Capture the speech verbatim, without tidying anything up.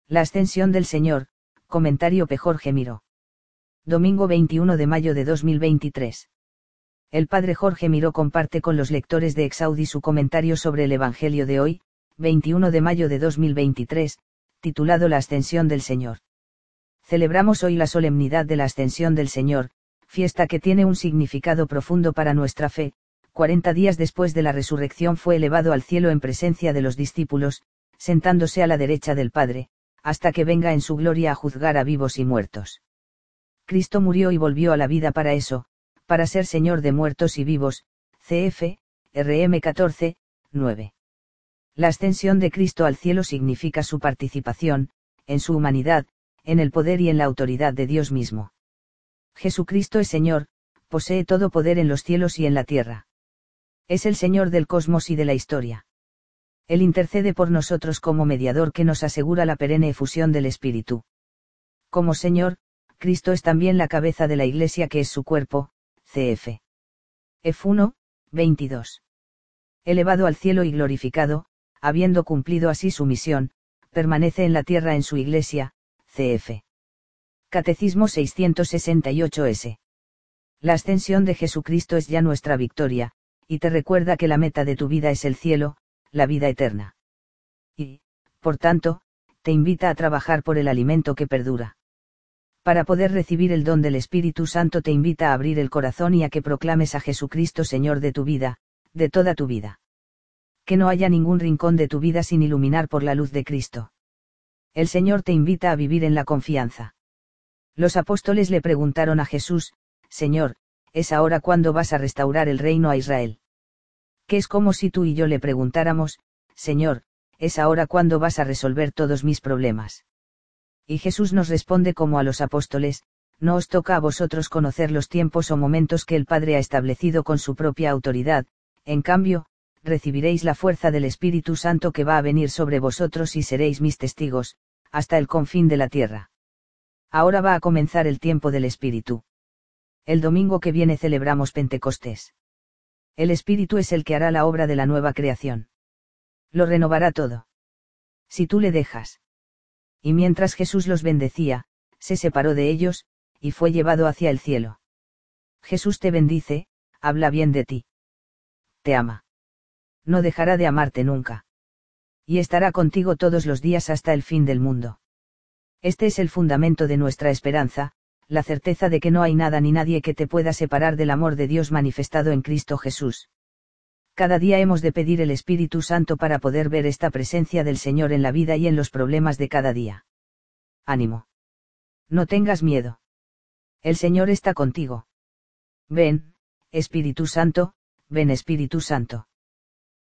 La ascensión del Señor, comentario P. Jorge Miró. Domingo veintiuno de mayo de dos mil veintitrés. El padre Jorge Miró comparte con los lectores de Exaudi su comentario sobre el Evangelio de hoy, veintiuno de mayo de dos mil veintitrés, titulado La ascensión del Señor. Celebramos hoy la solemnidad de la ascensión del Señor, fiesta que tiene un significado profundo para nuestra fe. Cuarenta días después de la resurrección fue elevado al cielo en presencia de los discípulos, sentándose a la derecha del Padre, hasta que venga en su gloria a juzgar a vivos y muertos. Cristo murió y volvió a la vida para eso, para ser Señor de muertos y vivos, cf. R M catorce, nueve. La ascensión de Cristo al cielo significa su participación, en su humanidad, en el poder y en la autoridad de Dios mismo. Jesucristo es Señor, posee todo poder en los cielos y en la tierra. Es el Señor del cosmos y de la historia. Él intercede por nosotros como mediador que nos asegura la perenne efusión del Espíritu. Como Señor, Cristo es también la cabeza de la Iglesia que es su cuerpo, cf. F uno, veintidós. Elevado al cielo y glorificado, habiendo cumplido así su misión, permanece en la tierra en su Iglesia, cf. Catecismo seiscientos sesenta y ocho ese. La ascensión de Jesucristo es ya nuestra victoria, y te recuerda que la meta de tu vida es el cielo, la vida eterna. Y, por tanto, te invita a trabajar por el alimento que perdura. Para poder recibir el don del Espíritu Santo te invita a abrir el corazón y a que proclames a Jesucristo Señor de tu vida, de toda tu vida. Que no haya ningún rincón de tu vida sin iluminar por la luz de Cristo. El Señor te invita a vivir en la confianza. Los apóstoles le preguntaron a Jesús, Señor, ¿es ahora cuando vas a restaurar el reino a Israel? Que es como si tú y yo le preguntáramos, Señor, ¿es ahora cuando vas a resolver todos mis problemas? Y Jesús nos responde como a los apóstoles, no os toca a vosotros conocer los tiempos o momentos que el Padre ha establecido con su propia autoridad, en cambio, recibiréis la fuerza del Espíritu Santo que va a venir sobre vosotros y seréis mis testigos, hasta el confín de la tierra. Ahora va a comenzar el tiempo del Espíritu. El domingo que viene celebramos Pentecostés. El Espíritu es el que hará la obra de la nueva creación. Lo renovará todo. Si tú le dejas. Y mientras Jesús los bendecía, se separó de ellos, y fue llevado hacia el cielo. Jesús te bendice, habla bien de ti. Te ama. No dejará de amarte nunca. Y estará contigo todos los días hasta el fin del mundo. Este es el fundamento de nuestra esperanza, la certeza de que no hay nada ni nadie que te pueda separar del amor de Dios manifestado en Cristo Jesús. Cada día hemos de pedir el Espíritu Santo para poder ver esta presencia del Señor en la vida y en los problemas de cada día. Ánimo. No tengas miedo. El Señor está contigo. Ven, Espíritu Santo, ven Espíritu Santo.